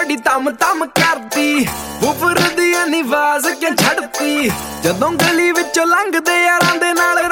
ਸਾਡੀ ਤਮ ਤਮ ਕਰਦੀ ਬੁਫਰ ਦੀ ਆਵਾਜ਼ ਕਿਉਂ ਛੱਡਤੀ ਜਦੋਂ ਗਲੀ ਵਿੱਚੋਂ ਲੰਘਦੇ ਯਾਰਾਂ ਦੇ ਨਾਲ